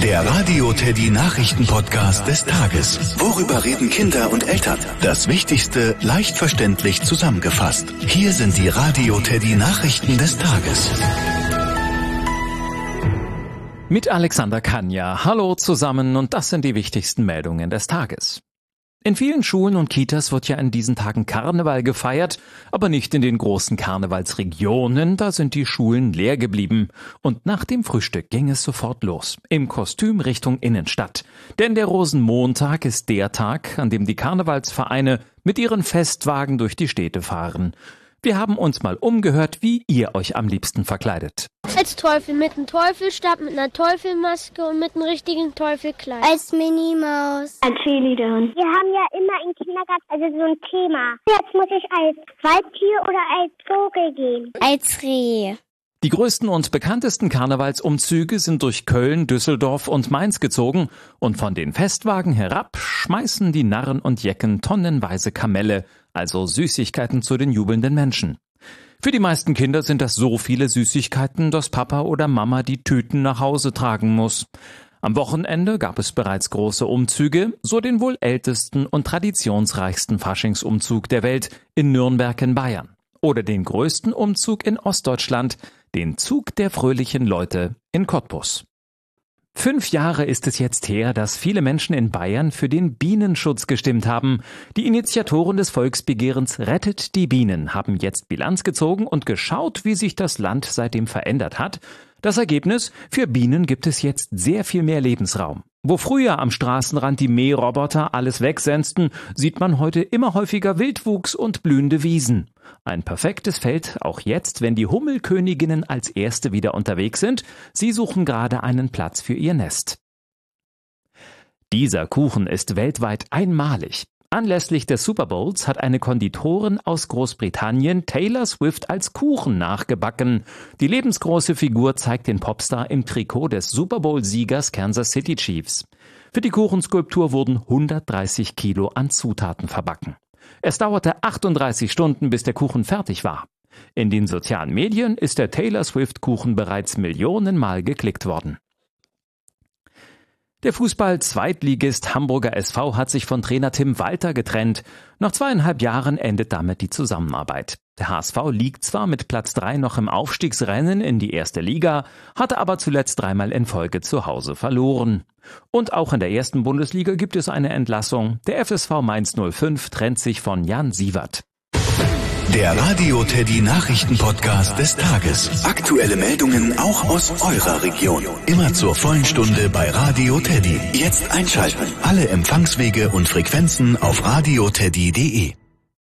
Der Radio Teddy Nachrichten-Podcast des Tages. Worüber reden Kinder und Eltern? Das Wichtigste leicht verständlich zusammengefasst. Hier sind die Radio Teddy Nachrichten des Tages. Mit Alexander Kania. Hallo zusammen und das sind die wichtigsten Meldungen des Tages. In vielen Schulen und Kitas wird ja in diesen Tagen Karneval gefeiert, aber nicht in den großen Karnevalsregionen, da sind die Schulen leer geblieben. Und nach dem Frühstück ging es sofort los, im Kostüm Richtung Innenstadt. Denn der Rosenmontag ist der Tag, an dem die Karnevalsvereine mit ihren Festwagen durch die Städte fahren. Wir haben uns mal umgehört, wie ihr euch am liebsten verkleidet. Als Teufel, mit einem Teufelstab, mit einer Teufelmaske und mit einem richtigen Teufelkleid. Als Minimaus. Als Cheerleaderin. Wir haben ja immer im Kindergarten so ein Thema. Jetzt muss ich als Waldtier oder als Vogel gehen. Als Reh. Die größten und bekanntesten Karnevalsumzüge sind durch Köln, Düsseldorf und Mainz gezogen und von den Festwagen herab schmeißen die Narren und Jecken tonnenweise Kamelle, also Süßigkeiten zu den jubelnden Menschen. Für die meisten Kinder sind das so viele Süßigkeiten, dass Papa oder Mama die Tüten nach Hause tragen muss. Am Wochenende gab es bereits große Umzüge, so den wohl ältesten und traditionsreichsten Faschingsumzug der Welt in Nürnberg in Bayern. Oder den größten Umzug in Ostdeutschland, den Zug der fröhlichen Leute in Cottbus. 5 Jahre ist es jetzt her, dass viele Menschen in Bayern für den Bienenschutz gestimmt haben. Die Initiatoren des Volksbegehrens Rettet die Bienen haben jetzt Bilanz gezogen und geschaut, wie sich das Land seitdem verändert hat. Das Ergebnis: Für Bienen gibt es jetzt sehr viel mehr Lebensraum. Wo früher am Straßenrand die Mähroboter alles wegsenzten, sieht man heute immer häufiger Wildwuchs und blühende Wiesen. Ein perfektes Feld, auch jetzt, wenn die Hummelköniginnen als erste wieder unterwegs sind. Sie suchen gerade einen Platz für ihr Nest. Dieser Kuchen ist weltweit einmalig. Anlässlich des Super Bowls hat eine Konditorin aus Großbritannien Taylor Swift als Kuchen nachgebacken. Die lebensgroße Figur zeigt den Popstar im Trikot des Super Bowl-Siegers Kansas City Chiefs. Für die Kuchenskulptur wurden 130 Kilo an Zutaten verbacken. Es dauerte 38 Stunden, bis der Kuchen fertig war. In den sozialen Medien ist der Taylor Swift-Kuchen bereits millionenmal geklickt worden. Der Fußball-Zweitligist Hamburger SV hat sich von Trainer Tim Walter getrennt. Nach 2,5 Jahren endet damit die Zusammenarbeit. Der HSV liegt zwar mit Platz 3 noch im Aufstiegsrennen in die erste Liga, hatte aber zuletzt 3-mal in Folge zu Hause verloren. Und auch in der ersten Bundesliga gibt es eine Entlassung. Der FSV Mainz 05 trennt sich von Jan Siewert. Der Radio Teddy Nachrichten-Podcast des Tages. Aktuelle Meldungen auch aus eurer Region. Immer zur vollen Stunde bei Radio Teddy. Jetzt einschalten. Alle Empfangswege und Frequenzen auf radioteddy.de.